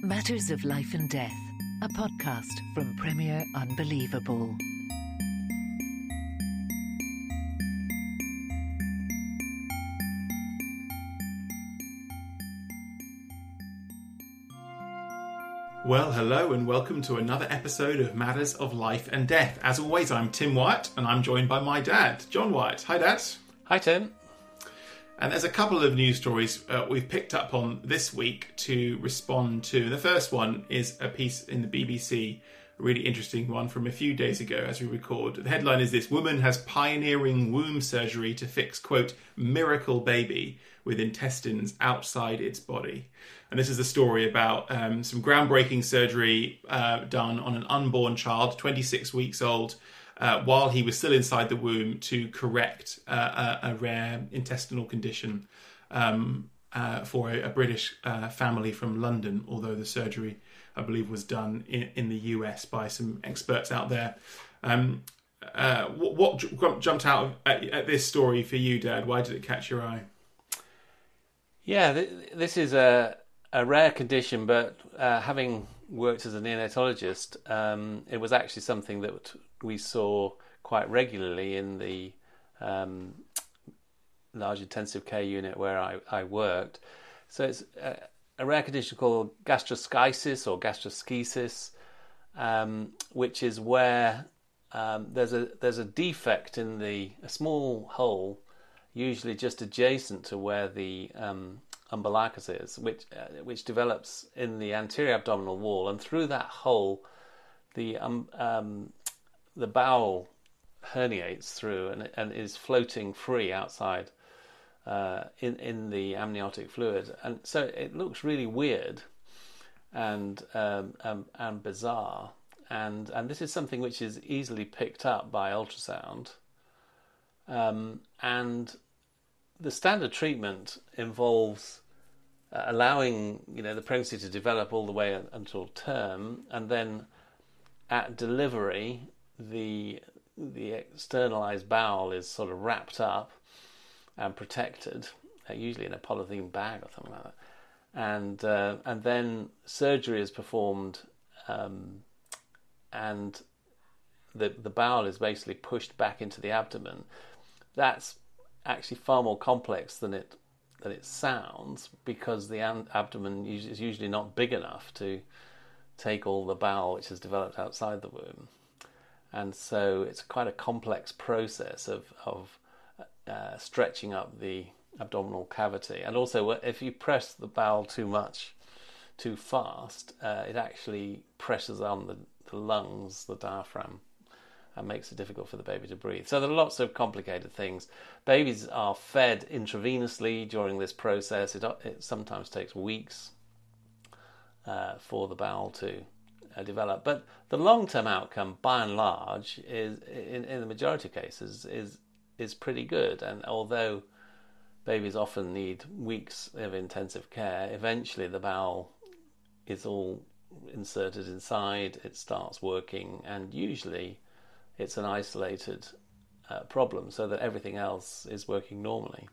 Matters of Life and Death, a podcast from Premier Unbelievable. Well, hello and welcome to another episode of Matters of Life and Death. As always, I'm Tim Wyatt and I'm joined by my dad, John Wyatt. Hi, Dad. Hi, Tim. And there's a couple of news stories we've picked up on this week to respond to. The first one is a piece in the BBC, a really interesting one from a few days ago as we record. The headline is this: woman has pioneering womb surgery to fix, quote, miracle baby with intestines outside its body. And this is a story about some groundbreaking surgery done on an unborn child, 26 weeks old, while he was still inside the womb to correct a rare intestinal condition for a British family from London, although the surgery, I believe, was done in the US by some experts out there. What jumped out at this story for you, Dad? Why did it catch your eye? Yeah, this is a rare condition, but having worked as a neonatologist, it was actually something that we saw quite regularly in the large intensive care unit where I worked. So it's a rare condition called gastroschisis or gastroschisis, which is where there's a defect in a small hole, usually just adjacent to where the umbilicus is, which develops in the anterior abdominal wall, and through that hole, the bowel herniates through and is floating free outside in the amniotic fluid, and so it looks really weird and bizarre, and this is something which is easily picked up by ultrasound, and the standard treatment involves allowing the pregnancy to develop all the way until term, and then at delivery the externalized bowel is sort of wrapped up and protected, usually in a polythene bag or something like that, and then surgery is performed, and the bowel is basically pushed back into the abdomen. That's actually far more complex than it sounds, because the abdomen is usually not big enough to take all the bowel which has developed outside the womb, and so it's quite a complex process of stretching up the abdominal cavity. And also, if you press the bowel too much, too fast, it actually presses on the lungs, the diaphragm, and makes it difficult for the baby to breathe. So there are lots of complicated things. Babies are fed intravenously during this process. It sometimes takes weeks for the bowel to develop. But the long-term outcome, by and large, is in the majority of cases is pretty good. And although babies often need weeks of intensive care, eventually the bowel is all inserted inside, it starts working, and usually it's an isolated problem, so that everything else is working normally.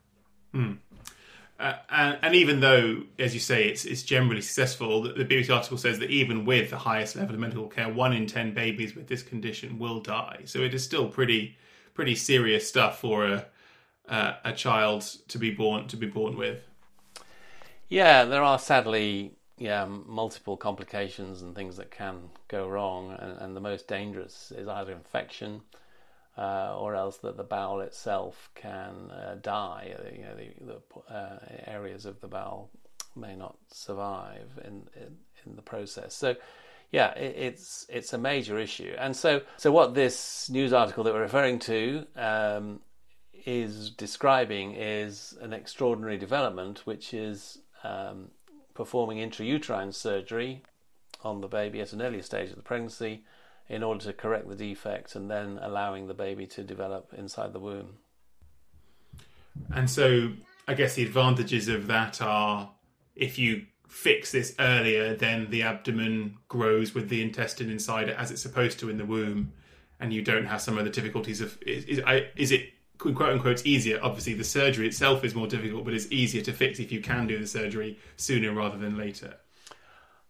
And even though, as you say, it's generally successful, the BBC article says that even with the highest level of medical care, 1 in 10 babies with this condition will die. So it is still pretty serious stuff for a child to be born with. Yeah, there are sadly multiple complications and things that can go wrong, and the most dangerous is either infection or else that the bowel itself can die. The areas of the bowel may not survive in the process. So it's a major issue. And so what this news article that we're referring to is describing is an extraordinary development, which is performing intrauterine surgery on the baby at an early stage of the pregnancy in order to correct the defect, and then allowing the baby to develop inside the womb. And so I guess the advantages of that are, if you fix this earlier, then the abdomen grows with the intestine inside it as it's supposed to in the womb, and you don't have some of the difficulties of... Is it quote unquote easier? Obviously the surgery itself is more difficult, but it's easier to fix if you can do the surgery sooner rather than later.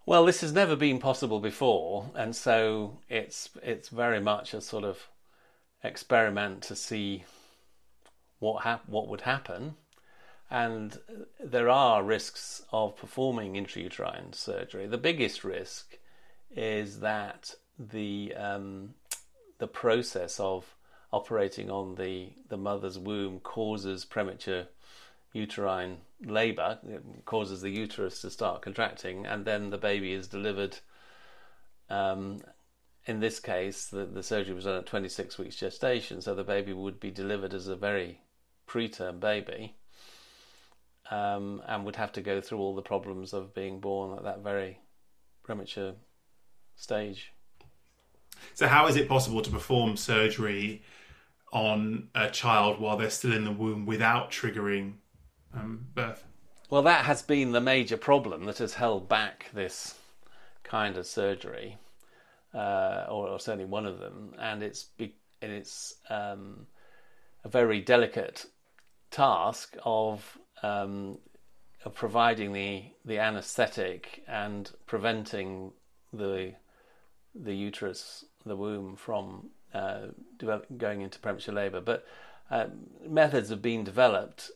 Well, this has never been possible before, and so it's very much a sort of experiment to see what would happen. And there are risks of performing intrauterine surgery. The biggest risk is that the process of operating on the mother's womb causes premature uterine labour. It causes the uterus to start contracting, and then the baby is delivered. In this case, the surgery was done at 26 weeks gestation, so the baby would be delivered as a very preterm baby, and would have to go through all the problems of being born at that very premature stage. So how is it possible to perform surgery on a child while they're still in the womb without triggering birth? Well, that has been the major problem that has held back this kind of surgery, or certainly one of them, and it's a very delicate task of providing the anaesthetic and preventing the uterus, the womb, from going into premature labour. But methods have been developed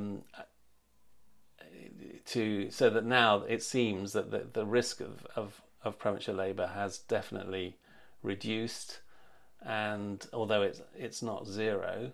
so that now it seems that the risk of premature labour has definitely reduced, and although it's not zero,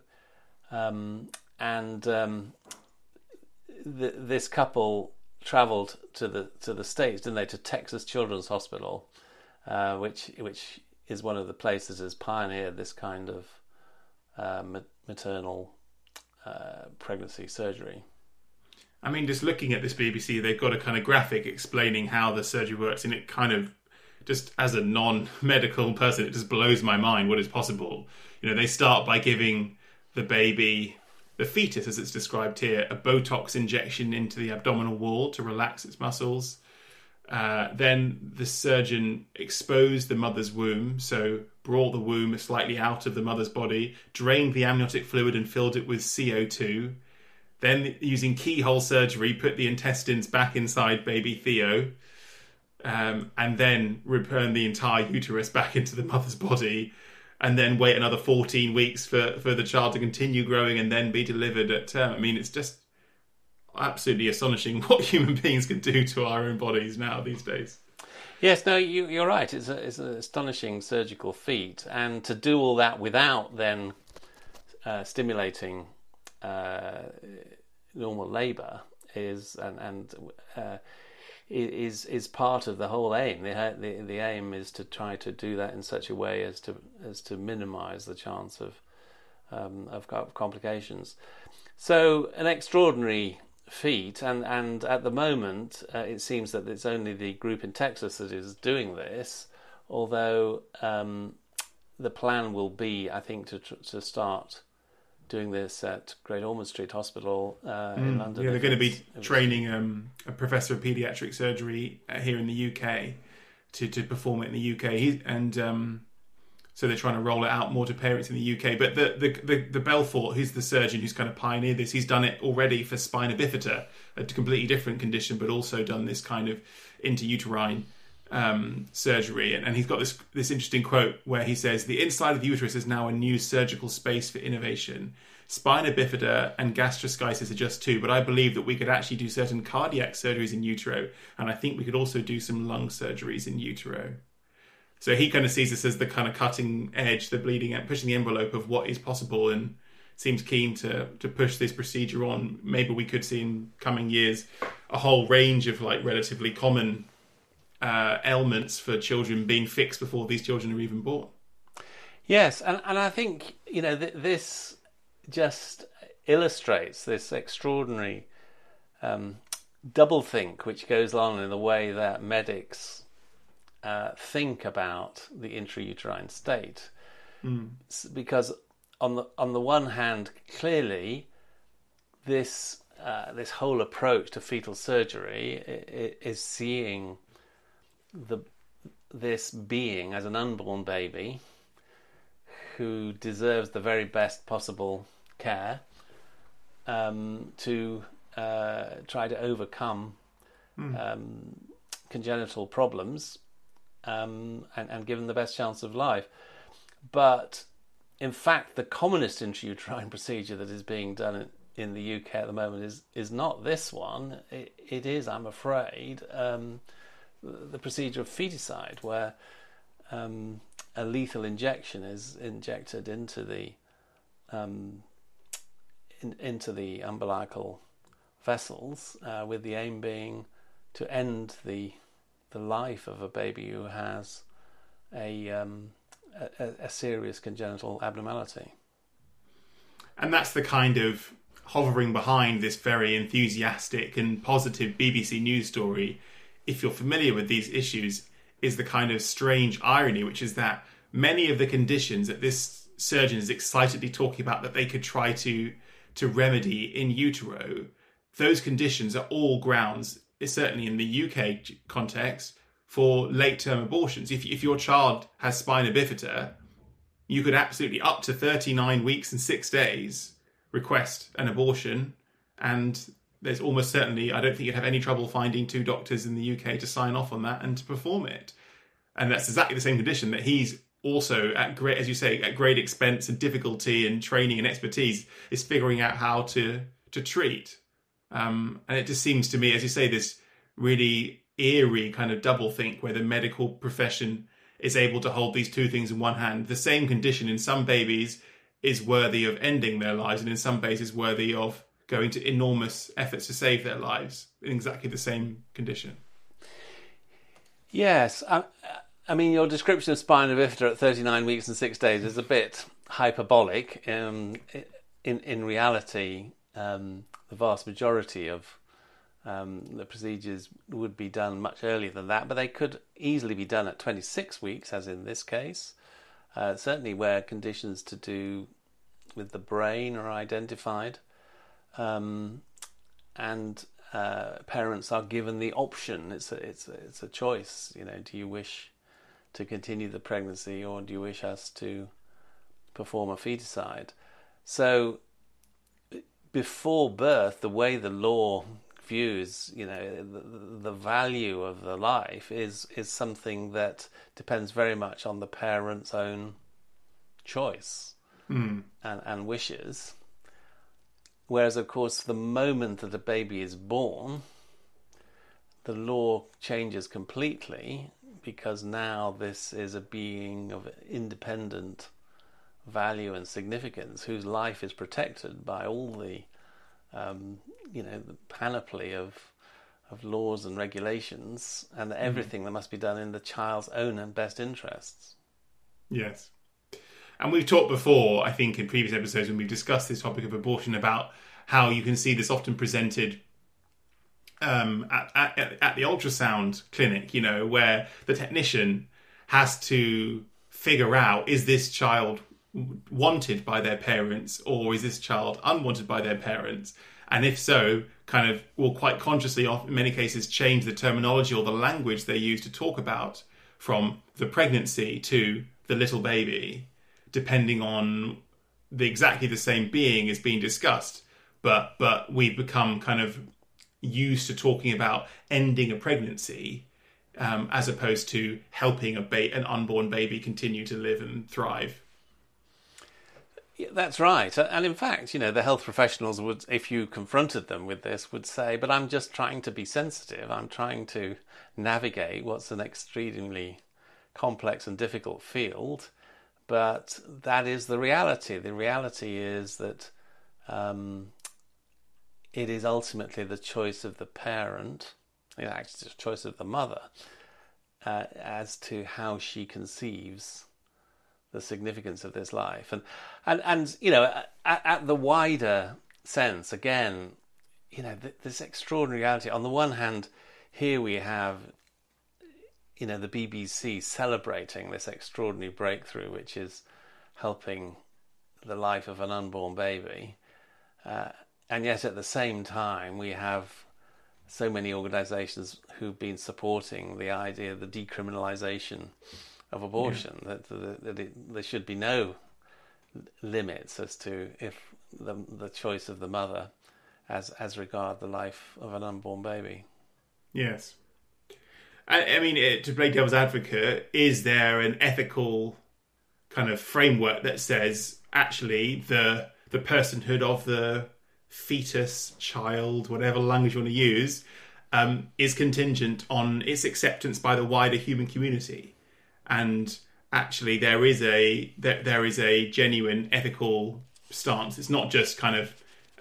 this couple travelled to the States, didn't they, to Texas Children's Hospital, which is one of the places that has pioneered this kind of maternal pregnancy surgery. I mean, just looking at this BBC, they've got a kind of graphic explaining how the surgery works, and it kind of, just as a non-medical person, it just blows my mind what is possible. You know, they start by giving the baby, the fetus as it's described here, a Botox injection into the abdominal wall to relax its muscles. Then the surgeon exposed the mother's womb, so brought the womb slightly out of the mother's body, drained the amniotic fluid and filled it with CO2. Then, using keyhole surgery, put the intestines back inside baby Theo, and then return the entire uterus back into the mother's body, and then wait another 14 weeks for the child to continue growing and then be delivered at term. I mean, it's just absolutely astonishing what human beings can do to our own bodies now these days. Yes, no, you're right. It's an astonishing surgical feat, and to do all that without then stimulating normal labour is part of the whole aim. The aim is to try to do that in such a way as to minimise the chance of complications. So an extraordinary feat, and at the moment it seems that it's only the group in Texas that is doing this, although the plan will be, I think, to start doing this at Great Ormond Street Hospital in London. Yeah, they're going to be training a professor of paediatric surgery here in the UK to perform it in the UK, so they're trying to roll it out more to parents in the UK. But the Belfort, who's the surgeon who's kind of pioneered this, he's done it already for spina bifida, a completely different condition, but also done this kind of intrauterine surgery. And he's got this interesting quote where he says, "The inside of the uterus is now a new surgical space for innovation. Spina bifida and gastroschisis are just two, but I believe that we could actually do certain cardiac surgeries in utero, and I think we could also do some lung surgeries in utero." So he kind of sees this as the kind of cutting edge, the bleeding, pushing the envelope of what is possible, and seems keen to push this procedure on. Maybe we could see in coming years a whole range of like relatively common ailments for children being fixed before these children are even born. Yes, and I think, you know, this just illustrates this extraordinary doublethink which goes on in the way that medics think about the intrauterine state. Because on the one hand, clearly this whole approach to fetal surgery is seeing this being as an unborn baby who deserves the very best possible care, to try to overcome congenital problems, and given the best chance of life. But in fact, the commonest intrauterine procedure that is being done in the UK at the moment is not this one. It is, I'm afraid, the procedure of feticide, where a lethal injection is injected into the umbilical vessels, with the aim being to end the life of a baby who has a serious congenital abnormality. And that's the kind of hovering behind this very enthusiastic and positive BBC News story, if you're familiar with these issues, is the kind of strange irony, which is that many of the conditions that this surgeon is excitedly talking about that they could try to remedy in utero, those conditions are all grounds, certainly in the UK context, for late-term abortions. If your child has spina bifida, you could absolutely, up to 39 weeks and 6 days, request an abortion, and there's almost certainly, I don't think you'd have any trouble finding 2 doctors in the UK to sign off on that and to perform it. And that's exactly the same condition that he's also at great, as you say, at great expense and difficulty and training and expertise, is figuring out how to treat. And it just seems to me, as you say, this really eerie kind of doublethink where the medical profession is able to hold these two things in one hand. The same condition in some babies is worthy of ending their lives, and in some babies worthy of going to enormous efforts to save their lives in exactly the same condition. Yes, I mean, your description of spina bifida at 39 weeks and 6 days is a bit hyperbolic. In reality, the vast majority of the procedures would be done much earlier than that, but they could easily be done at 26 weeks, as in this case. Certainly where conditions to do with the brain are identified, and parents are given the option. It's a choice. You know, do you wish to continue the pregnancy, or do you wish us to perform a feticide? So before birth, the way the law views, you know, the value of the life is something that depends very much on the parent's own choice and wishes. Whereas, of course, the moment that a baby is born, the law changes completely, because now this is a being of independent value and significance, whose life is protected by all the the panoply of laws and regulations, and everything that must be done in the child's own and best interests. Yes. And we've talked before, I think, in previous episodes when we've discussed this topic of abortion, about how you can see this often presented at the ultrasound clinic, you know, where the technician has to figure out, is this child wanted by their parents, or is this child unwanted by their parents? And if so, kind of will quite consciously, in many cases, change the terminology or the language they use to talk about, from the pregnancy to the little baby, depending on exactly the same being is being discussed. But we've become kind of used to talking about ending a pregnancy, as opposed to helping an unborn baby continue to live and thrive. Yeah, that's right. And in fact, you know, the health professionals would, if you confronted them with this, would say, but I'm just trying to be sensitive. I'm trying to navigate what's an extremely complex and difficult field. But that is the reality. The reality is that it is ultimately the choice of the parent, actually the choice of the mother, as to how she conceives the significance of this life. And you know, at the wider sense, again, you know, this extraordinary reality. On the one hand, here we have, you know, the BBC celebrating this extraordinary breakthrough, which is helping the life of an unborn baby. And yet at the same time, we have so many organisations who've been supporting the idea of the decriminalisation of abortion, that there should be no limits as to if the choice of the mother as regard the life of an unborn baby. Yes. I mean, to play devil's advocate, is there an ethical kind of framework that says actually the personhood of the fetus, child, whatever language you want to use, is contingent on its acceptance by the wider human community, and actually there is a genuine ethical stance. It's not just kind of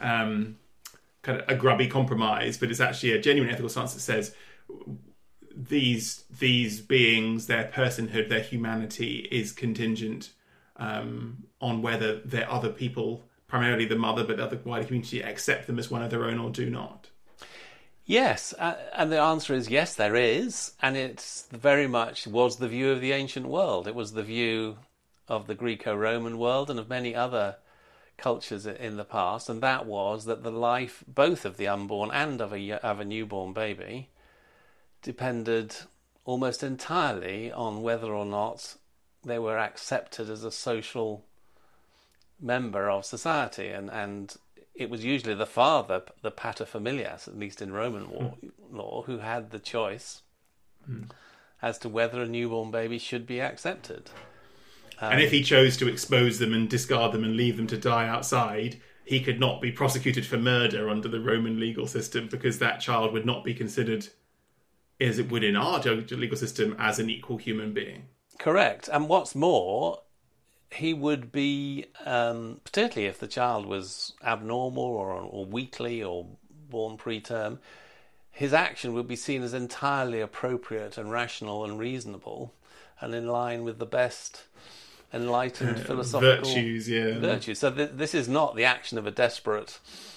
a grubby compromise, but it's actually a genuine ethical stance that says these beings, their personhood, their humanity is contingent on whether their other people, primarily the mother, but other wider community, accept them as one of their own or do not. Yes, and the answer is yes, there is, and it's very much was the view of the ancient world. It was the view of the Greco-Roman world and of many other cultures in the past, and that was that the life both of the unborn and of a newborn baby depended almost entirely on whether or not they were accepted as a social member of society, and it was usually the father, the pater familias, at least in Roman law, who had the choice as to whether a newborn baby should be accepted. And if he chose to expose them and discard them and leave them to die outside, he could not be prosecuted for murder under the Roman legal system, because that child would not be considered, as it would in our legal system, as an equal human being. Correct. And what's more, he would be, particularly if the child was abnormal or weakly or born preterm, his action would be seen as entirely appropriate and rational and reasonable and in line with the best enlightened philosophical virtues. So this is not the action of a desperate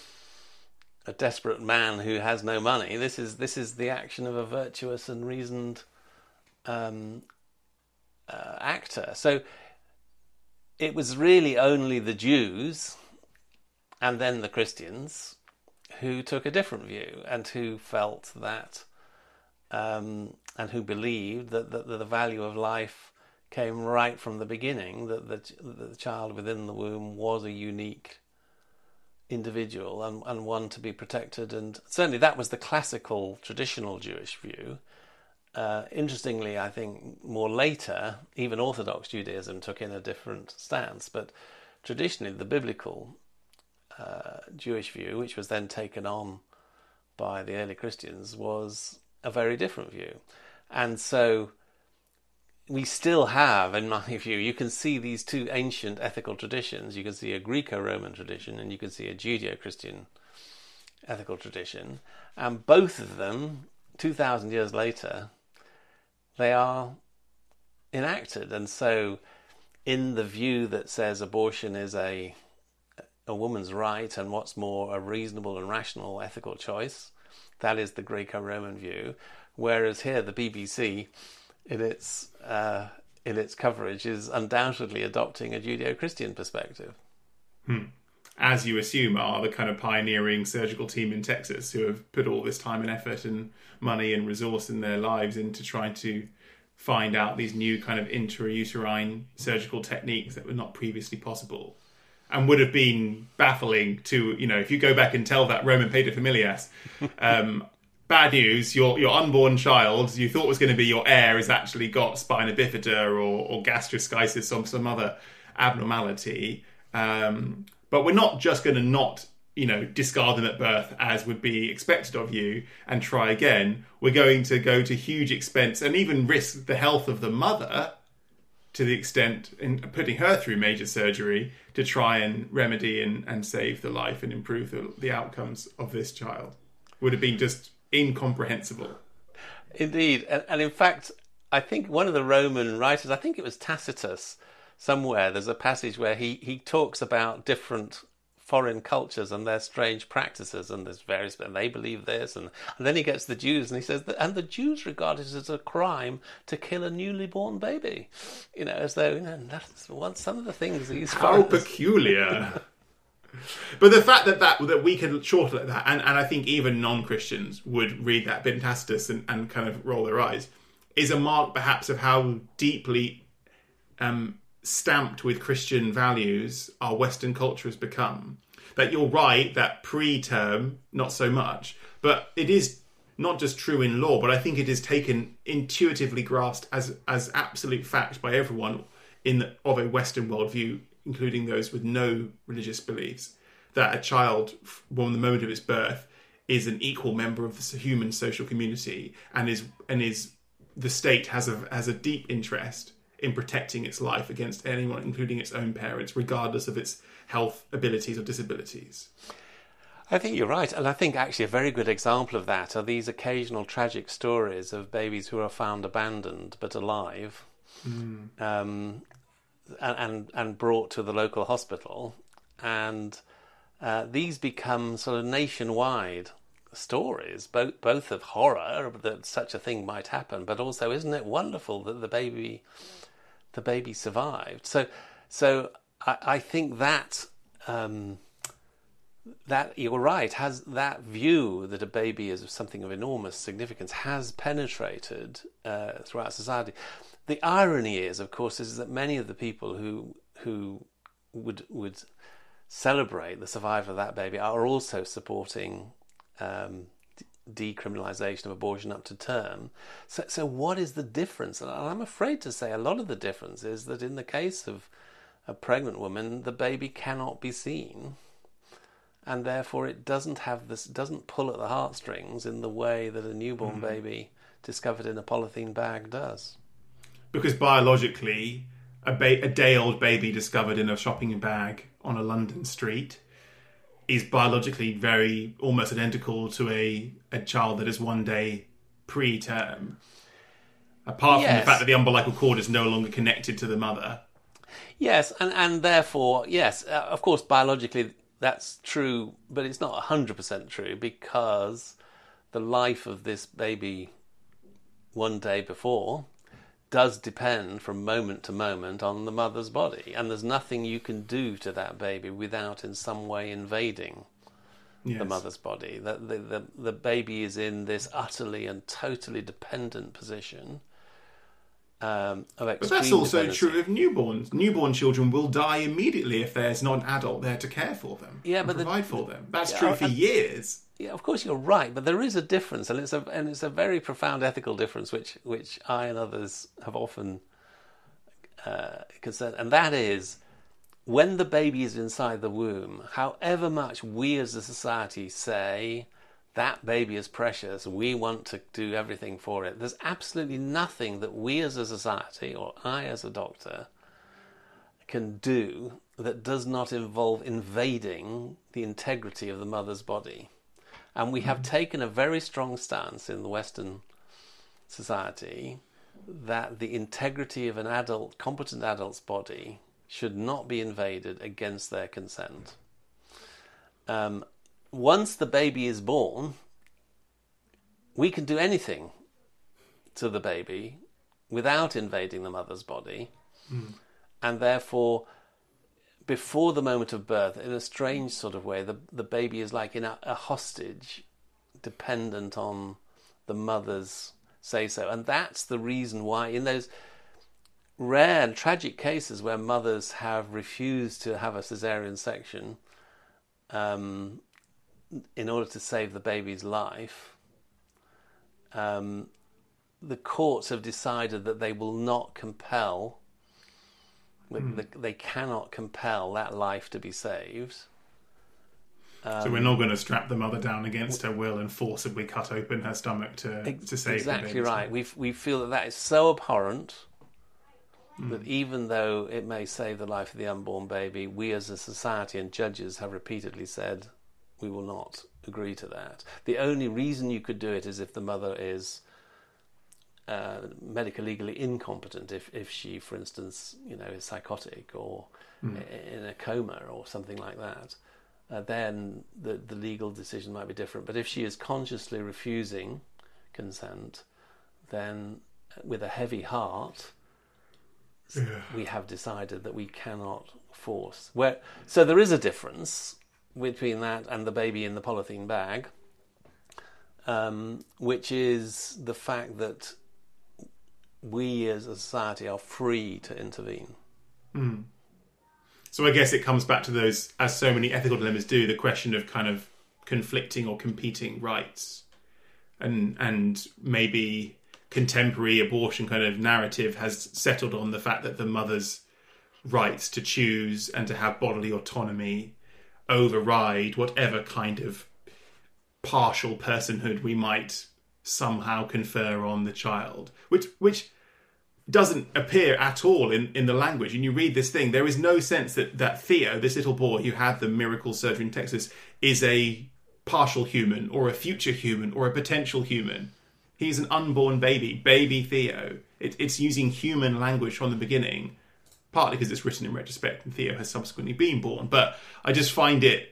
man who has no money. This is the action of a virtuous and reasoned actor. So it was really only the Jews and then the Christians who took a different view and who felt that and who believed that the value of life came right from the beginning, that the child within the womb was a unique individual and one to be protected. And certainly that was the classical, traditional Jewish view. Interestingly, I think more later, even Orthodox Judaism took in a different stance. But traditionally, the biblical Jewish view, which was then taken on by the early Christians, was a very different view. And so we still have, in my view, you can see these two ancient ethical traditions. You can see a Greco-Roman tradition and you can see a Judeo-Christian ethical tradition. And both of them, 2,000 years later, they are enacted. And so in the view that says abortion is a woman's right and what's more, a reasonable and rational ethical choice, that is the Greco-Roman view. Whereas here the BBC, in its coverage, is undoubtedly adopting a Judeo-Christian perspective. As you assume are the kind of pioneering surgical team in Texas who have put all this time and effort and money and resource in their lives into trying to find out these new kind of intrauterine surgical techniques that were not previously possible and would have been baffling to, if you go back and tell that Roman paterfamilias, bad news, your unborn child you thought was going to be your heir has actually got spina bifida or gastroschisis or some other abnormality. But we're not just going to not, discard them at birth as would be expected of you and try again. We're going to go to huge expense and even risk the health of the mother to the extent in putting her through major surgery to try and remedy and save the life and improve the outcomes of this child. Would have been just incomprehensible. Indeed. And in fact, I think one of the Roman writers, I think it was Tacitus, somewhere, there's a passage where he talks about different foreign cultures and their strange practices, and there's various, and they believe this, and then he gets the Jews and he says that, and the Jews regard it as a crime to kill a newly born baby, as though that's some of the things these how peculiar. But the fact that we can shorten that, and I think even non-Christians would read that bit in Tacitus and kind of roll their eyes, is a mark perhaps of how deeply stamped with Christian values our Western culture has become. That you're right, that pre-term, not so much, but it is not just true in law, but I think it is taken intuitively grasped as absolute fact by everyone of a Western worldview, including those with no religious beliefs, that a child, from the moment of its birth, is an equal member of the human social community, and is the state has a deep interest in protecting its life against anyone, including its own parents, regardless of its health, abilities, or disabilities. I think you're right, and I think actually a very good example of that are these occasional tragic stories of babies who are found abandoned but alive, and brought to the local hospital, and these become sort of nationwide stories, both of horror that such a thing might happen, but also, isn't it wonderful that the baby survived? So I think that that you're right, has that view that a baby is something of enormous significance has penetrated throughout society. The irony is, of course, is that many of the people who would celebrate the survival of that baby are also supporting decriminalisation of abortion up to term. So what is the difference? And I'm afraid to say a lot of the difference is that in the case of a pregnant woman, the baby cannot be seen, and therefore it doesn't pull at the heartstrings in the way that a newborn baby discovered in a polythene bag does. Because biologically, a day-old baby discovered in a shopping bag on a London street is biologically very almost identical to a child that is 1 day preterm. Apart from the fact that the umbilical cord is no longer connected to the mother. Yes, and therefore, yes, of course, biologically that's true, but it's not 100% true, because the life of this baby 1 day before does depend from moment to moment on the mother's body, and there's nothing you can do to that baby without in some way invading the mother's body. The baby is in this utterly and totally dependent position of extreme But that's also dependency. true of newborns. Newborn children will die immediately if there's not an adult there to care for them, and provide for them. That's true for years. Yeah, of course you're right, but there is a difference, and it's a very profound ethical difference, which I and others have often concerned, and that is when the baby is inside the womb. However much we as a society say that baby is precious, we want to do everything for it, there's absolutely nothing that we as a society, or I as a doctor, can do that does not involve invading the integrity of the mother's body. And we have taken a very strong stance in the Western society that the integrity of an competent adult's body should not be invaded against their consent. Once the baby is born, we can do anything to the baby without invading the mother's body. And therefore, before the moment of birth, in a strange sort of way, the baby is like in a hostage, dependent on the mother's say-so. And that's the reason why in those rare and tragic cases where mothers have refused to have a caesarean section in order to save the baby's life, the courts have decided that they will not compel, they cannot compel that life to be saved. So we're not going to strap the mother down against her will and forcibly cut open her stomach to save the baby. Exactly right. We feel that is so abhorrent that even though it may save the life of the unborn baby, we as a society and judges have repeatedly said we will not agree to that. The only reason you could do it is if the mother is medically incompetent, if she, for instance, is psychotic or in a coma or something like that. Then the legal decision might be different. But if she is consciously refusing consent, then with a heavy heart, we have decided that we cannot force. So there is a difference between that and the baby in the polythene bag, which is the fact that we as a society are free to intervene. So I guess it comes back to those, as so many ethical dilemmas do, the question of kind of conflicting or competing rights. and maybe contemporary abortion kind of narrative has settled on the fact that the mother's rights to choose and to have bodily autonomy override whatever kind of partial personhood we might somehow confer on the child, which doesn't appear at all in the language. And you read this thing, there is no sense that Theo, this little boy who had the miracle surgery in Texas, is a partial human or a future human or a potential human. He's an unborn baby Theo. It's using human language from the beginning, partly because it's written in retrospect and Theo has subsequently been born. But I just find it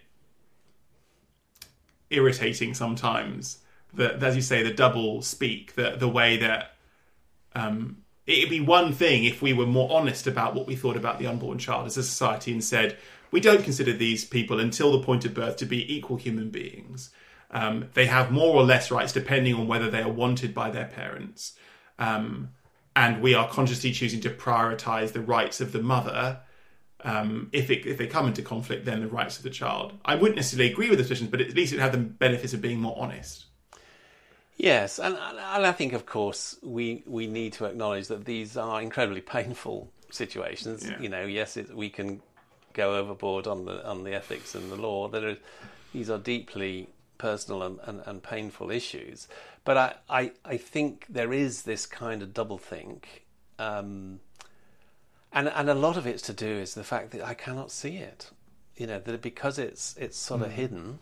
irritating sometimes that, as you say, the double speak, the way that it'd be one thing if we were more honest about what we thought about the unborn child as a society and said, we don't consider these people until the point of birth to be equal human beings. They have more or less rights depending on whether they are wanted by their parents. And we are consciously choosing to prioritise the rights of the mother. If they come into conflict, then the rights of the child. I wouldn't necessarily agree with the positions, but at least it would have the benefits of being more honest. Yes, and I think, of course, we need to acknowledge that these are incredibly painful situations. Yeah. Yes, we can go overboard on the ethics and the law. These are deeply personal and painful issues. But I think there is this kind of doublethink, and a lot of it's to do is the fact that I cannot see it. That because it's sort of hidden.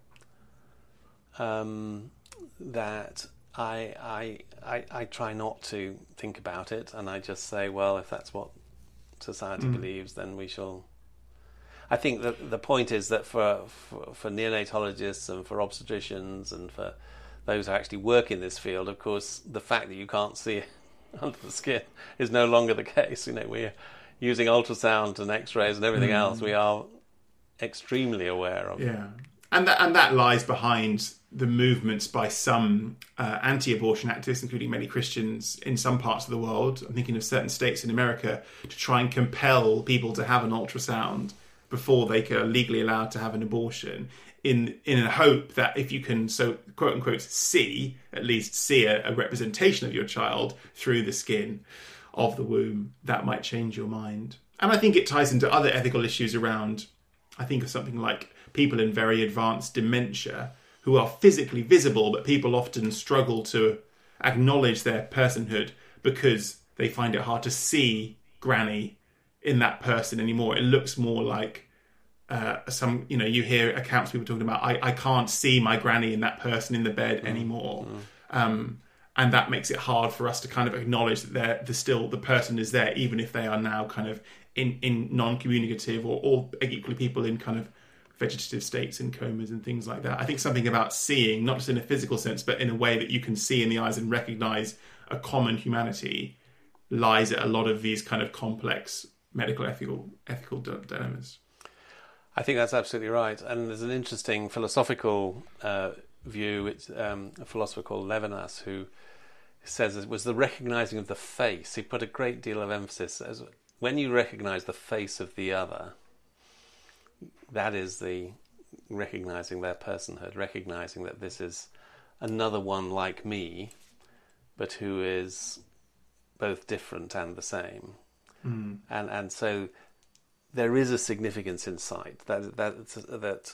That I try not to think about it, and I just say, well, if that's what society believes, then we shall. I think that the point is that for neonatologists and for obstetricians and for those who actually work in this field, of course, the fact that you can't see it under the skin is no longer the case. We're using ultrasound and X-rays and everything else. We are extremely aware of. Yeah, and that lies behind the movements by some anti-abortion activists, including many Christians in some parts of the world. I'm thinking of certain states in America to try and compel people to have an ultrasound before they are legally allowed to have an abortion, in a hope that if you can, so quote unquote, at least see a representation of your child through the skin of the womb, that might change your mind. And I think it ties into other ethical issues around, I think of something like people in very advanced dementia who are physically visible, but people often struggle to acknowledge their personhood because they find it hard to see granny in that person anymore. It looks more like you hear accounts people talking about, I can't see my granny in that person in the bed anymore. And that makes it hard for us to kind of acknowledge that the person is there, even if they are now kind of in non-communicative or equally people in kind of vegetative states and comas and things like that. I think something about seeing, not just in a physical sense, but in a way that you can see in the eyes and recognise a common humanity, lies at a lot of these kind of complex medical ethical dilemmas. I think that's absolutely right. And there's an interesting philosophical view. It's a philosopher called Levinas who says it was the recognising of the face. He put a great deal of emphasis as when you recognise the face of the other, that is the recognising their personhood, recognising that this is another one like me, but who is both different and the same. And so there is a significance in sight that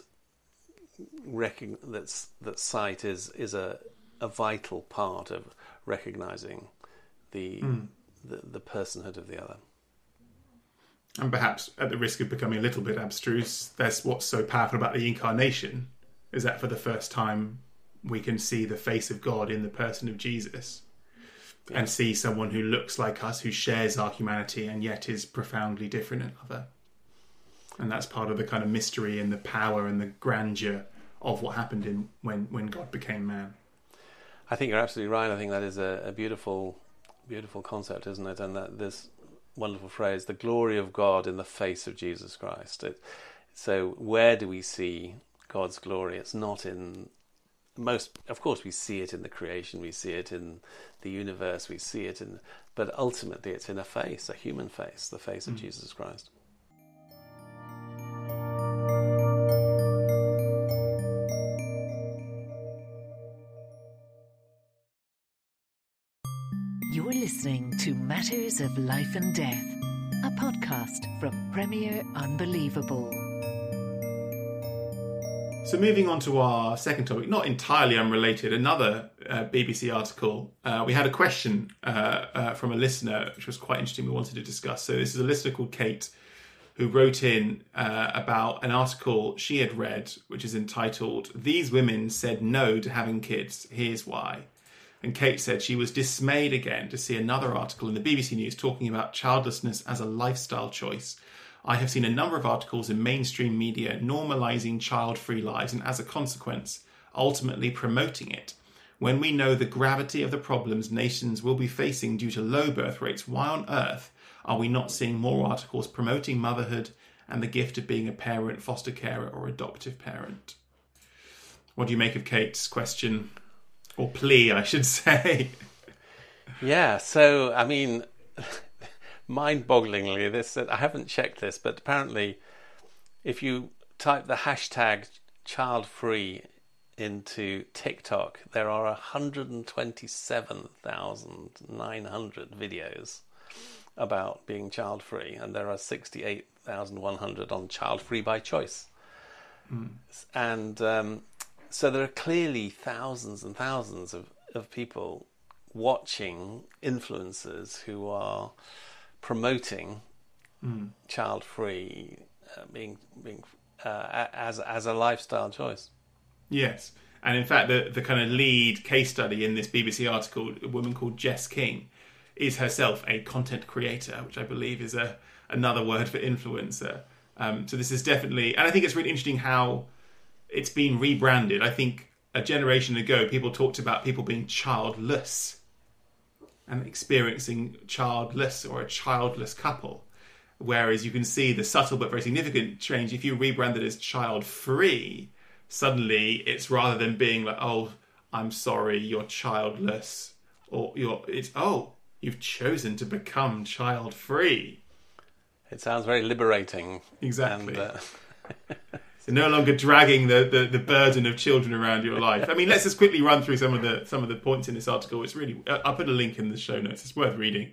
sight is a vital part of recognising the personhood of the other. And perhaps at the risk of becoming a little bit abstruse, that's what's so powerful about the incarnation, is that for the first time we can see the face of God in the person of Jesus. Yeah. And see someone who looks like us, who shares our humanity and yet is profoundly different and other. And that's part of the kind of mystery and the power and the grandeur of what happened when God became man. I think you're absolutely right. I think that is a beautiful, beautiful concept, isn't it? And that this wonderful phrase, the glory of God in the face of Jesus Christ. So where do we see God's glory? It's not in of course we see it in the creation, we see it in the universe, we see it but ultimately it's in a face, a human face, the face of Jesus Christ. You're listening to Matters of Life and Death, a podcast from Premier Unbelievable. So moving on to our second topic, not entirely unrelated, another BBC article. We had a question from a listener, which was quite interesting, we wanted to discuss. So this is a listener called Kate, who wrote in about an article she had read, which is entitled, "These Women Said No to Having Kids, Here's Why." And Kate said she was dismayed again to see another article in the BBC News talking about childlessness as a lifestyle choice. I have seen a number of articles in mainstream media normalising child-free lives and, as a consequence, ultimately promoting it. When we know the gravity of the problems nations will be facing due to low birth rates, why on earth are we not seeing more articles promoting motherhood and the gift of being a parent, foster carer or adoptive parent? What do you make of Kate's question? Or plea, I should say. Yeah, so, I mean, mind-bogglingly, this, I haven't checked this, but apparently if you type the hashtag childfree into TikTok, there are 127,900 videos about being child-free, and there are 68,100 on child-free by choice. And so there are clearly thousands and thousands of people watching influencers who are promoting child-free being as a lifestyle choice. Yes. And in fact, the kind of lead case study in this BBC article, a woman called Jess King, is herself a content creator, which I believe is another word for influencer. So this is definitely... And I think it's really interesting how it's been rebranded. I think a generation ago, people talked about people being childless and experiencing childless or a childless couple. Whereas you can see the subtle but very significant change. If you rebrand it as child-free, suddenly it's rather than being like, oh, I'm sorry, you're childless. Or you've chosen to become child-free. It sounds very liberating. Exactly. And, so no longer dragging the burden of children around your life. I mean, let's just quickly run through some of the points in this article. It's really, I'll put a link in the show notes. It's worth reading.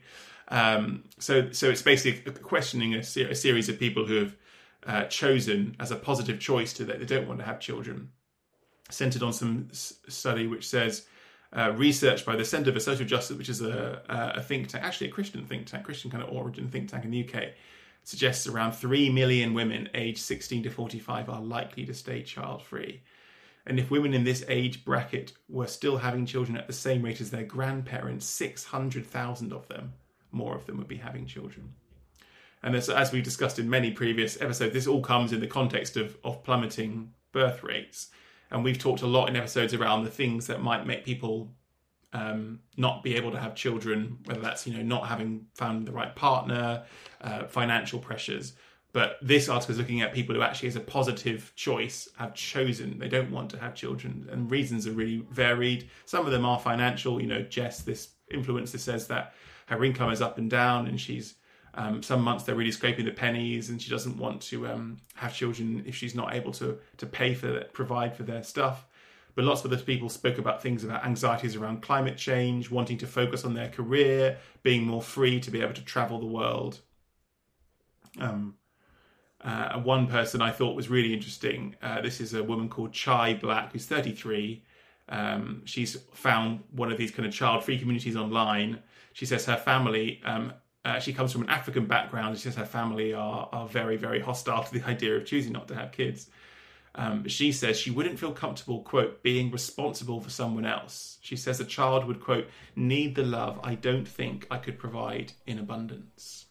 So it's basically questioning a series of people who have chosen as a positive choice that they don't want to have children, centered on some study which says research by the Centre for Social Justice, which is a think tank, actually a Christian think tank, Christian kind of origin think tank in the UK, suggests around 3 million women aged 16 to 45 are likely to stay child-free. And if women in this age bracket were still having children at the same rate as their grandparents, 600,000 of them, more of them would be having children. And as we've discussed in many previous episodes, this all comes in the context of plummeting birth rates. And we've talked a lot in episodes around the things that might make people not be able to have children, whether that's, not having found the right partner, financial pressures. But this article is looking at people who actually, as a positive choice, have chosen they don't want to have children. And reasons are really varied. Some of them are financial. Jess, this influencer, says that her income is up and down, and she's some months they're really scraping the pennies, and she doesn't want to have children if she's not able to provide for their stuff. But lots of other people spoke about things about anxieties around climate change, wanting to focus on their career, being more free to be able to travel the world. One person I thought was really interesting. This is a woman called Chai Black, who's 33. She's found one of these kind of child-free communities online. She says her family, she comes from an African background. She says her family are very, very hostile to the idea of choosing not to have kids. She says she wouldn't feel comfortable, quote, being responsible for someone else. She says a child would, quote, need the love I don't think I could provide in abundance.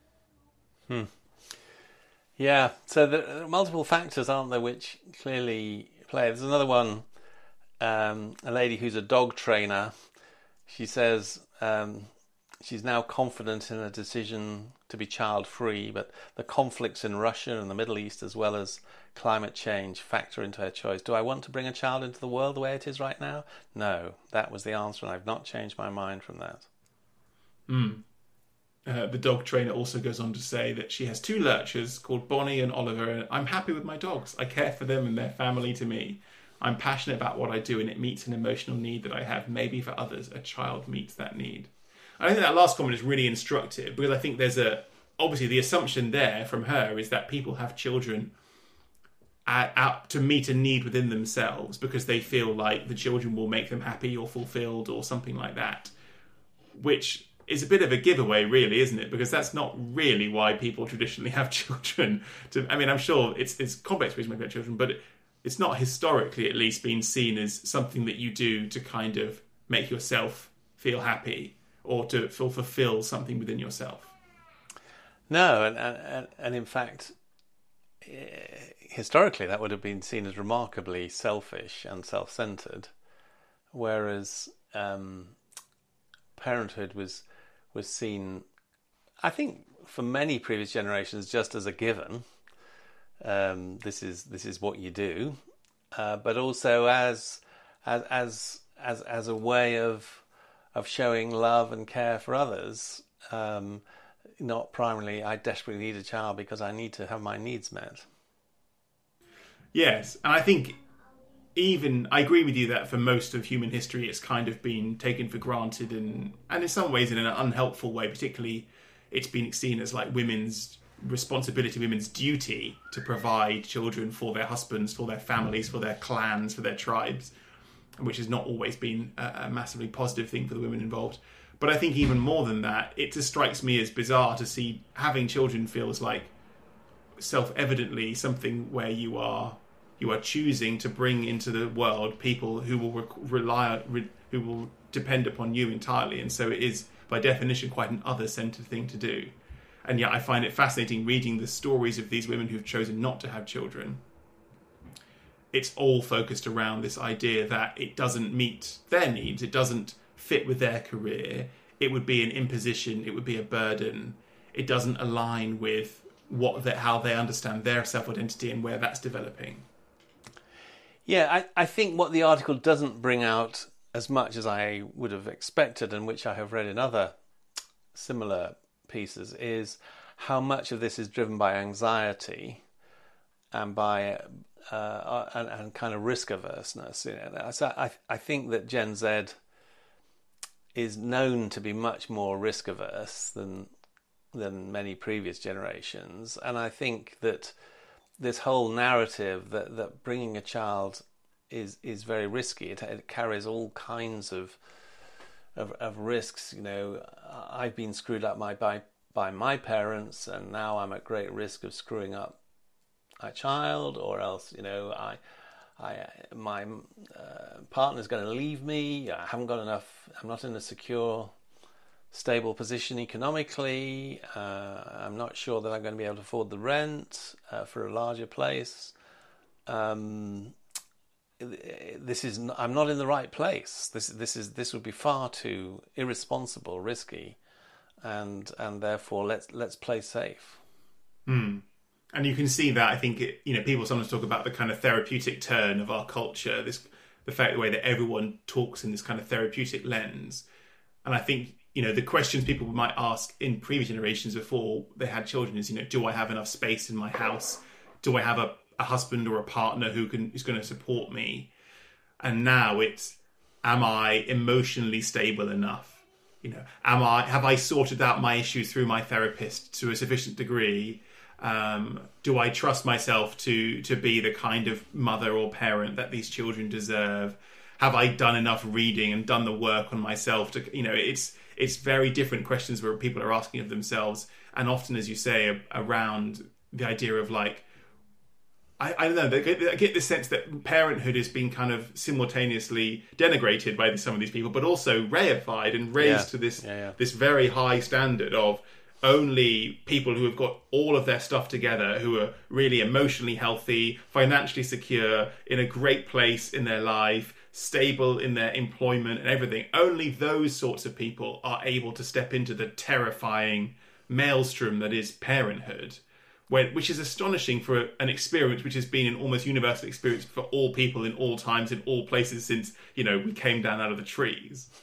Yeah, so there are multiple factors, aren't there, which clearly play. There's another one, a lady who's a dog trainer. She says she's now confident in a decision to be child-free, but the conflicts in Russia and the Middle East, as well as climate change, factor into her choice. Do I want to bring a child into the world the way it is right now? No, that was the answer, and I've not changed my mind from that. The dog trainer also goes on to say that she has 2 lurchers called Bonnie and Oliver, and I'm happy with my dogs. I care for them and their family to me. I'm passionate about what I do, and it meets an emotional need that I have. Maybe for others, a child meets that need. I think that last comment is really instructive, because I think there's obviously the assumption there from her is that people have children out to meet a need within themselves because they feel like the children will make them happy or fulfilled or something like that, which is a bit of a giveaway, really, isn't it? Because that's not really why people traditionally have children. I'm sure it's complex reason why people have children, but it's not historically, at least, been seen as something that you do to kind of make yourself feel happy or to fulfill something within yourself. No, and in fact, historically that would have been seen as remarkably selfish and self-centered, whereas parenthood was seen, I think, for many previous generations just as a given. This is what you do, but also as a way of showing love and care for others. Not primarily, I desperately need a child because I need to have my needs met. Yes, and I think I agree with you that for most of human history it's kind of been taken for granted and in some ways in an unhelpful way, particularly it's been seen as like women's responsibility, women's duty to provide children for their husbands, for their families, for their clans, for their tribes, which has not always been a massively positive thing for the women involved. But I think even more than that, it just strikes me as bizarre to see having children feels like self-evidently something where you are choosing to bring into the world people who will who will depend upon you entirely, and so it is by definition quite an other-centered thing to do. And yet I find it fascinating reading the stories of these women who've chosen not to have children. It's all focused around this idea that it doesn't meet their needs, it doesn't fit with their career, it would be an imposition, it would be a burden, it doesn't align with how they understand their self-identity and where that's developing. Yeah, I think what the article doesn't bring out as much as I would have expected, and which I have read in other similar pieces, is how much of this is driven by anxiety and by and kind of risk averseness. So I think that Gen Z is known to be much more risk averse than many previous generations, and I think that this whole narrative that bringing a child is very risky. It carries all kinds of risks. I've been screwed up by my parents, and now I'm at great risk of screwing up my child, or else my partner's going to leave me. I haven't got enough. I'm not in a secure, stable position economically. I'm not sure that I'm going to be able to afford the rent for a larger place. I'm not in the right place. This would be far too irresponsible, risky, and therefore let's play safe. And you can see that, I think, people sometimes talk about the kind of therapeutic turn of our culture, the way that everyone talks in this kind of therapeutic lens. And I think, the questions people might ask in previous generations before they had children is, do I have enough space in my house? Do I have a husband or a partner who's going to support me? And now it's, am I emotionally stable enough? Have I sorted out my issues through my therapist to a sufficient degree? Do I trust myself to be the kind of mother or parent that these children deserve? Have I done enough reading and done the work on myself to, it's very different questions where people are asking of themselves. And often, as you say, around the idea of like, I don't know, I get this sense that parenthood is being kind of simultaneously denigrated by some of these people, but also reified and raised to this very high standard of only people who have got all of their stuff together, who are really emotionally healthy, financially secure, in a great place in their life, stable in their employment and everything. Only those sorts of people are able to step into the terrifying maelstrom that is parenthood, which is astonishing for an experience which has been an almost universal experience for all people in all times, in all places since, we came down out of the trees.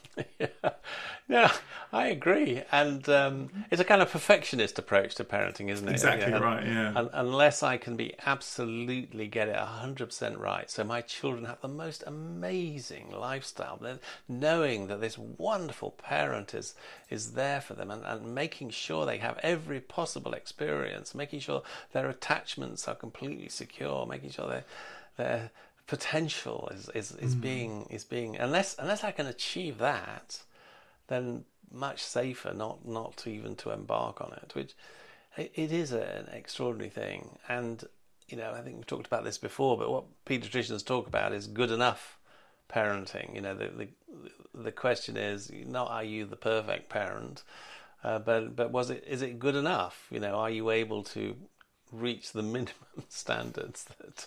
Yeah, I agree. And it's a kind of perfectionist approach to parenting, isn't it? Exactly right, yeah. Unless I can be absolutely get it 100% right, so my children have the most amazing lifestyle, then knowing that this wonderful parent is there for them, and making sure they have every possible experience, making sure their attachments are completely secure, making sure their potential is being unless I can achieve that, then much safer not to even to embark on it, which it is an extraordinary thing. And I think we've talked about this before, but what paediatricians talk about is good enough parenting. The question is not are you the perfect parent, but is it good enough? Are you able to reach the minimum standards that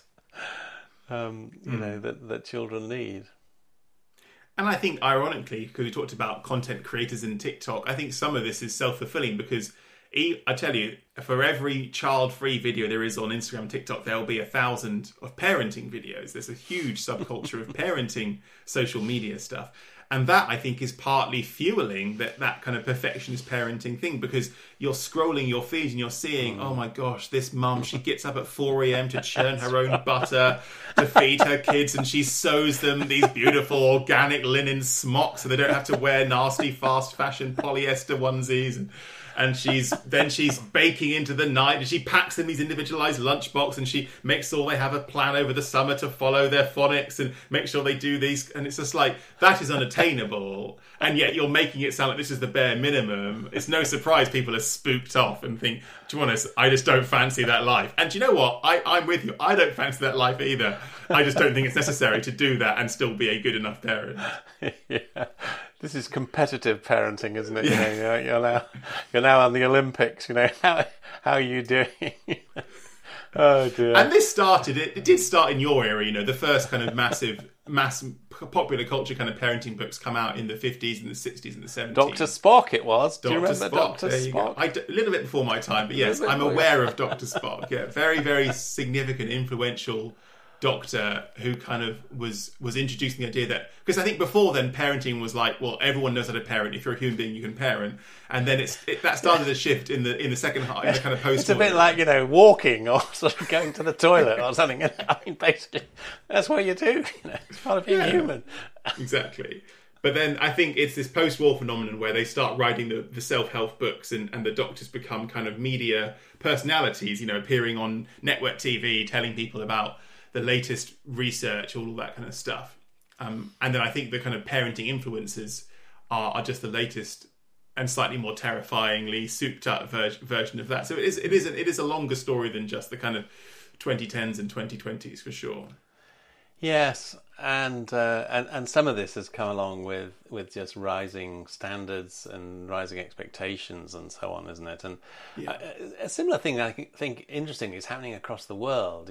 that children need? And I think, ironically, because we talked about content creators in TikTok, I think some of this is self-fulfilling, because I tell you, for every child-free video there is on Instagram and TikTok, there will be 1,000 of parenting videos. There's a huge subculture of parenting social media stuff. And that, I think, is partly fueling that kind of perfectionist parenting thing, because you're scrolling your feed and you're seeing, oh my gosh, this mum, she gets up at 4 a.m. to churn her own butter to feed her kids, and she sews them these beautiful organic linen smocks so they don't have to wear nasty fast fashion polyester onesies. And she's baking into the night, and she packs them these individualized lunchbox, and she makes sure they have a plan over the summer to follow their phonics and make sure they do these. And it's just like, that is unattainable. And yet you're making it sound like this is the bare minimum. It's no surprise people are spooked off and think, do you want to, I just don't fancy that life. And do you know what? I'm with you. I don't fancy that life either. I just don't think it's necessary to do that and still be a good enough parent. Yeah. This is competitive parenting, isn't it? Yeah. You're now on the Olympics. How are you doing? Oh dear. And this started. It did start in your area. The first kind of mass popular culture kind of parenting books come out in the 50s and the 60s and the 70s. Dr. Spock, it was. Do you Dr. remember Spock. Dr. Spock? A little bit before my time, but yes, I'm aware of Dr. Spock. Yeah, very, very significant, influential doctor who kind of was introducing the idea that, because I think before then parenting was like, well, everyone knows how to parent. If you're a human being, you can parent. And then that started a shift in the second half, in the kind of post. It's a bit like walking or sort of going to the toilet or something. I mean, basically, that's what you do. It's part of being human. Exactly. But then I think it's this post-war phenomenon where they start writing the self-help books, and the doctors become kind of media personalities, appearing on network TV, telling people about the latest research, all of that kind of stuff. And then I think the kind of parenting influences are just the latest and slightly more terrifyingly souped up version of that. So it is a longer story than just the kind of 2010s and 2020s, for sure. Yes, and some of this has come along with just rising standards and rising expectations and so on, isn't it? And a similar thing I think interesting is happening across the world.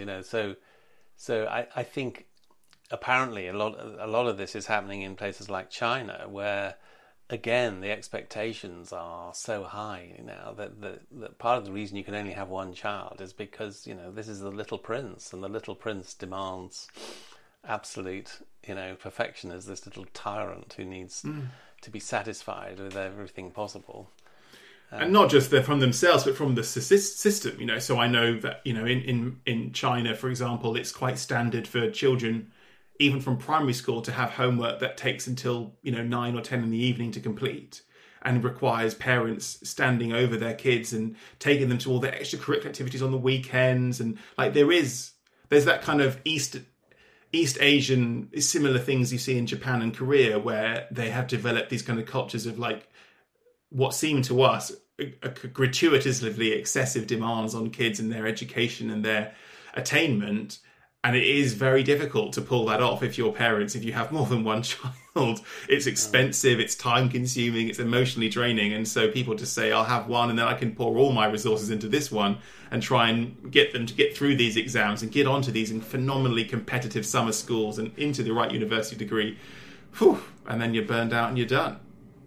So I think apparently a lot of this is happening in places like China, where again the expectations are so high now that part of the reason you can only have one child is because this is the little prince, and the little prince demands absolute perfection as this little tyrant who needs to be satisfied with everything possible. And not just from themselves, but from the system, So I know that, in China, for example, it's quite standard for children, even from primary school, to have homework that takes until, 9 or 10 in the evening to complete, and requires parents standing over their kids and taking them to all their extracurricular activities on the weekends. And like there's that kind of East Asian, similar things you see in Japan and Korea, where they have developed these kind of cultures of like, what seem to us gratuitously excessive demands on kids and their education and their attainment. And it is very difficult to pull that off if you're parents, if you have more than one child. It's expensive, it's time consuming, it's emotionally draining. And so people just say, I'll have one and then I can pour all my resources into this one and try and get them to get through these exams and get onto these phenomenally competitive summer schools and into the right university degree. Whew, and then you're burned out and you're done.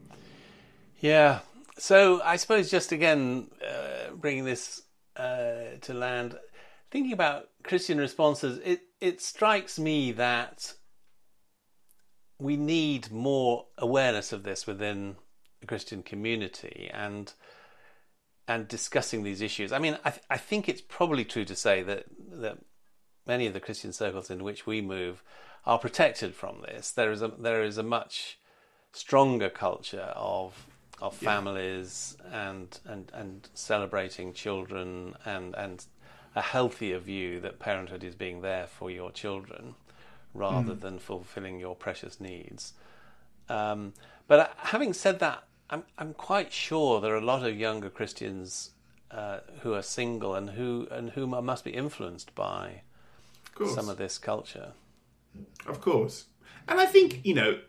Yeah. So I suppose just again, bringing this to land, thinking about Christian responses, it strikes me that we need more awareness of this within the Christian community and discussing these issues. I mean, I think it's probably true to say that many of the Christian circles in which we move are protected from this. There is a much stronger culture of families and celebrating children and a healthier view that parenthood is being there for your children rather than fulfilling your precious needs. But having said that, I'm quite sure there are a lot of younger Christians who are single and who must be influenced by some of this culture. Of course. And I think,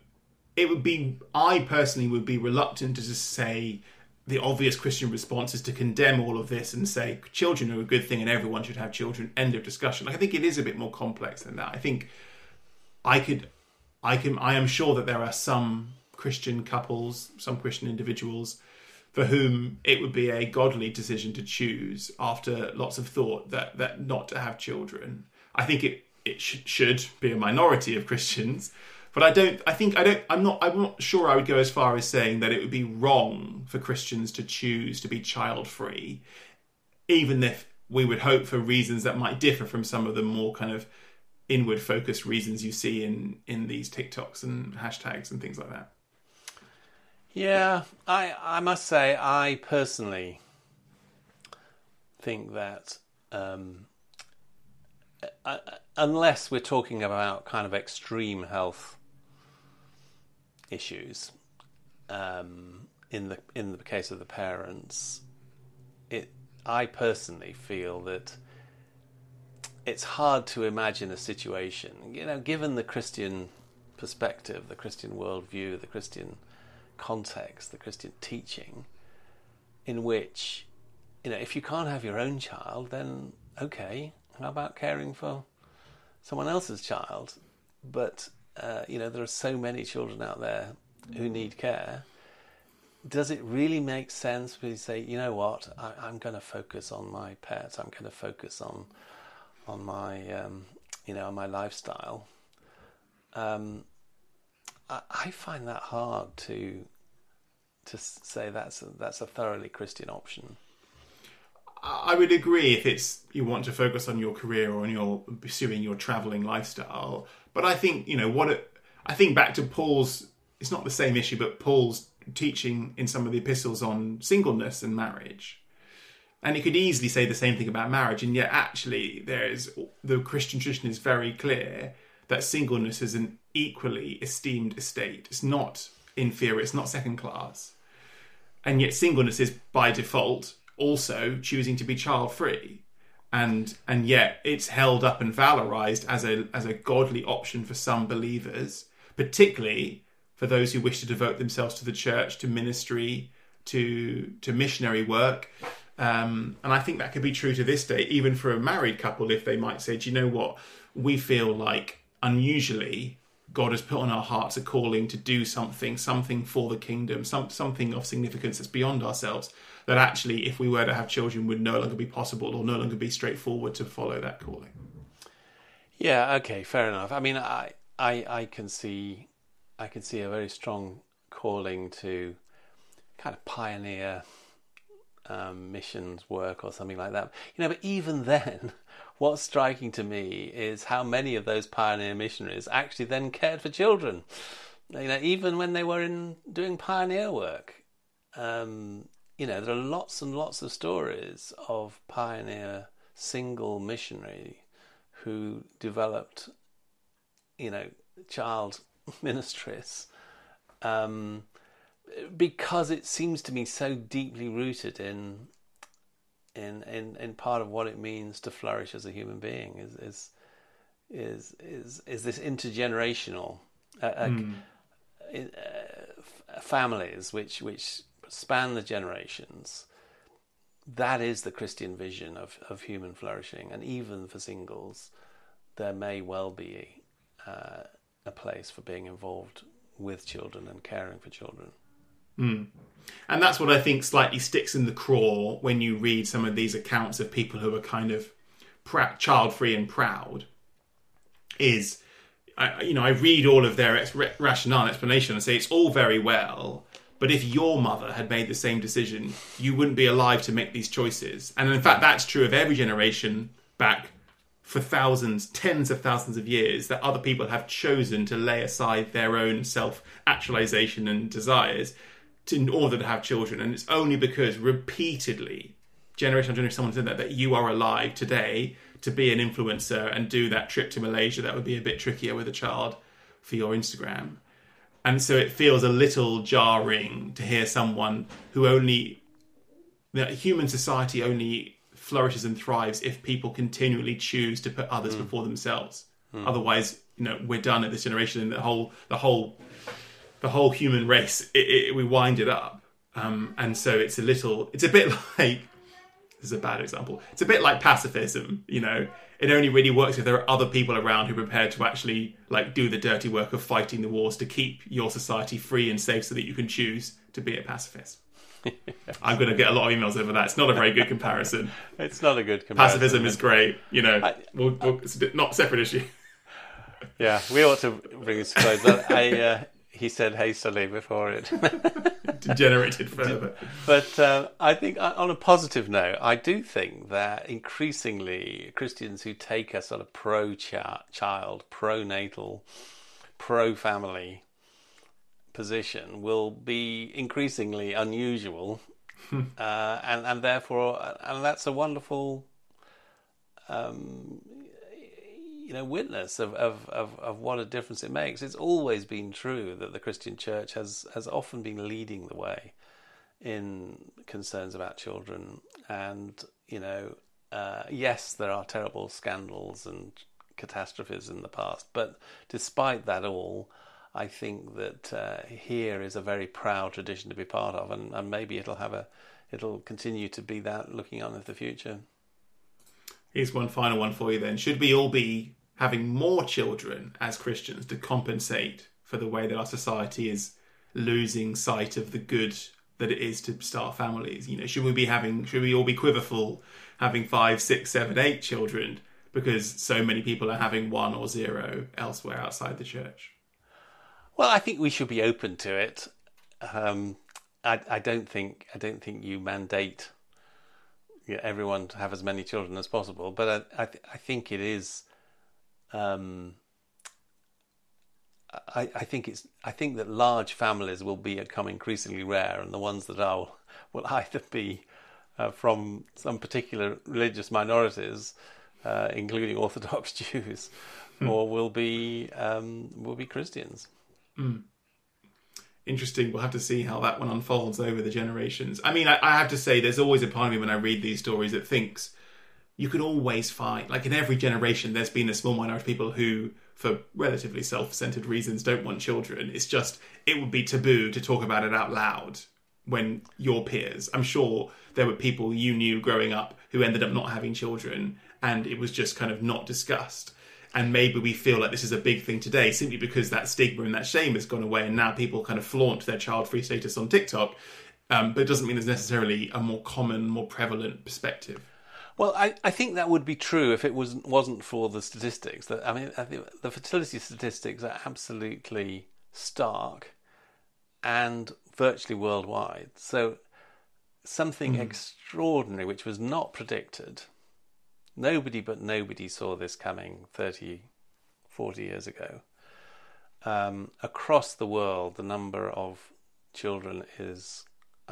I personally would be reluctant to just say the obvious Christian response is to condemn all of this and say children are a good thing and everyone should have children, end of discussion. I think it is a bit more complex than that. I think I am sure that there are some Christian couples, some Christian individuals for whom it would be a godly decision to choose after lots of thought that not to have children. I think it should be a minority of Christians, but I'm not sure I would go as far as saying that it would be wrong for Christians to choose to be child-free, even if we would hope for reasons that might differ from some of the more kind of inward-focused reasons you see in these TikToks and hashtags and things like that. Yeah, I must say, I personally think that unless we're talking about kind of extreme health issues, in the case of the parents, I personally feel that it's hard to imagine a situation, given the Christian perspective, the Christian worldview, the Christian context, the Christian teaching, in which, if you can't have your own child, then okay, how about caring for someone else's child? But, there are so many children out there who need care. Does it really make sense for you to say, you know what, I'm going to focus on my pets, I'm going to focus on my, on my lifestyle? I find that hard to say that's a thoroughly Christian option. I would agree if you want to focus on your career or on your pursuing your travelling lifestyle. But I think, I think back to Paul's, it's not the same issue, but Paul's teaching in some of the epistles on singleness and marriage. And you could easily say the same thing about marriage, and yet actually the Christian tradition is very clear that singleness is an equally esteemed estate. It's not inferior, it's not second class. And yet singleness is by default also choosing to be child-free. And yet it's held up and valorized as a godly option for some believers, particularly for those who wish to devote themselves to the church, to ministry, to missionary work. And I think that could be true to this day, even for a married couple, if they might say, do you know what? We feel like unusually God has put on our hearts a calling to do something for the kingdom, something of significance that's beyond ourselves, that actually, if we were to have children, would no longer be possible or no longer be straightforward to follow that calling. Yeah, okay, fair enough. I mean, I can see a very strong calling to kind of pioneer missions work or something like that. But even then, what's striking to me is how many of those pioneer missionaries actually then cared for children. Even when they were doing pioneer work. There are lots and lots of stories of pioneer single missionary who developed, child ministries, because it seems to me so deeply rooted in part of what it means to flourish as a human being is this intergenerational families which span the generations. That is the Christian vision of human flourishing, and even for singles, there may well be a place for being involved with children and caring for children. Mm. And that's what I think slightly sticks in the craw when you read some of these accounts of people who are kind of child-free and proud, is I read all of their rationale and explanation and say it's all very well, but if your mother had made the same decision, you wouldn't be alive to make these choices. And in fact, that's true of every generation back for thousands, tens of thousands of years, that other people have chosen to lay aside their own self-actualization and desires in order to have children. And it's only because repeatedly, generation on generation, someone said that you are alive today to be an influencer and do that trip to Malaysia that would be a bit trickier with a child for your Instagram. And so it feels a little jarring to hear someone who human society only flourishes and thrives if people continually choose to put others before themselves. Otherwise, we're done at this generation, and the whole human race, we wind it up. And so it's a bit like, this is a bad example, it's a bit like pacifism. It only really works if there are other people around who are prepared to actually do the dirty work of fighting the wars to keep your society free and safe so that you can choose to be a pacifist. I'm going to get a lot of emails over that. It's not a very good comparison. It's not a good comparison. Pacifism is great. It's not a separate issue. Yeah, we ought to bring this to close. But he said hastily before it degenerated further. But I think, on a positive note, I do think that increasingly Christians who take a sort of pro-child, pro-natal, pro-family position will be increasingly unusual, and therefore, and that's a wonderful, witness of what a difference it makes. It's always been true that the Christian Church has often been leading the way in concerns about children, and yes, there are terrible scandals and catastrophes in the past, but despite that all, I think that here is a very proud tradition to be part of, and maybe it'll continue to be that looking on into the future. Here's one final one for you then. Should we all be having more children as Christians to compensate for the way that our society is losing sight of the good that it is to start families? Should we all be quiverful having 5, 6, 7, 8 children because so many people are having 1 or 0 elsewhere outside the church? Well, I think we should be open to it. I don't think you mandate everyone to have as many children as possible, but I think it is. I think that large families will become increasingly rare, and the ones that are will either be from some particular religious minorities, including Orthodox Jews, or will be Christians. Interesting. We'll have to see how that one unfolds over the generations. I mean, I have to say, there's always a part of me when I read these stories that thinks you could always find, in every generation, there's been a small minority of people who, for relatively self-centered reasons, don't want children. It's just, it would be taboo to talk about it out loud when your peers. I'm sure there were people you knew growing up who ended up not having children, and it was just kind of not discussed. And maybe we feel like this is a big thing today simply because that stigma and that shame has gone away, and now people kind of flaunt their child-free status on TikTok. But it doesn't mean there's necessarily a more common, more prevalent perspective. Well, I think that would be true if it wasn't for the statistics. I think the fertility statistics are absolutely stark and virtually worldwide. So something extraordinary which was not predicted. Nobody saw this coming 30, 40 years ago. Across the world, the number of children is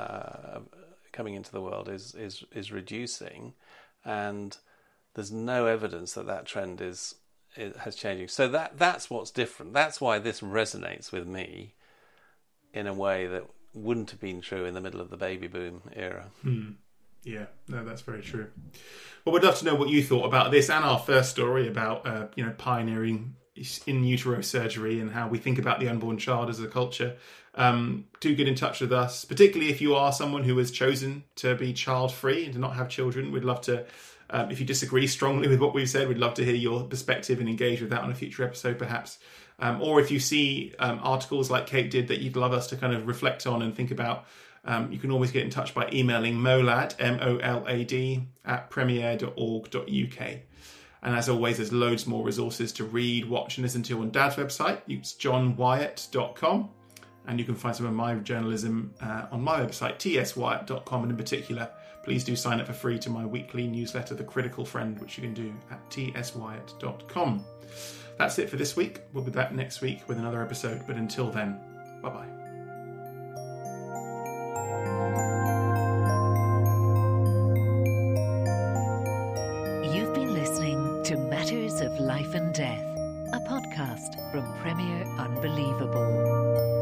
coming into the world is reducing, and there's no evidence that trend has changed. So that's what's different. That's why this resonates with me in a way that wouldn't have been true in the middle of the baby boom era. Yeah, no, that's very true. Well, we'd love to know what you thought about this and our first story about pioneering in utero surgery and how we think about the unborn child as a culture. Do get in touch with us, particularly if you are someone who has chosen to be child-free and to not have children. We'd love to, if you disagree strongly with what we've said, we'd love to hear your perspective and engage with that on a future episode, perhaps. Or if you see articles like Kate did that you'd love us to kind of reflect on and think about, you can always get in touch by emailing molad, MOLAD, @premier.org.uk. And as always, there's loads more resources to read, watch and listen to on Dad's website. It's johnwyatt.com. And you can find some of my journalism on my website, tswyatt.com. And in particular, please do sign up for free to my weekly newsletter, The Critical Friend, which you can do at tswyatt.com. That's it for this week. We'll be back next week with another episode. But until then, bye-bye. You've been listening to Matters of Life and Death, a podcast from Premier Unbelievable.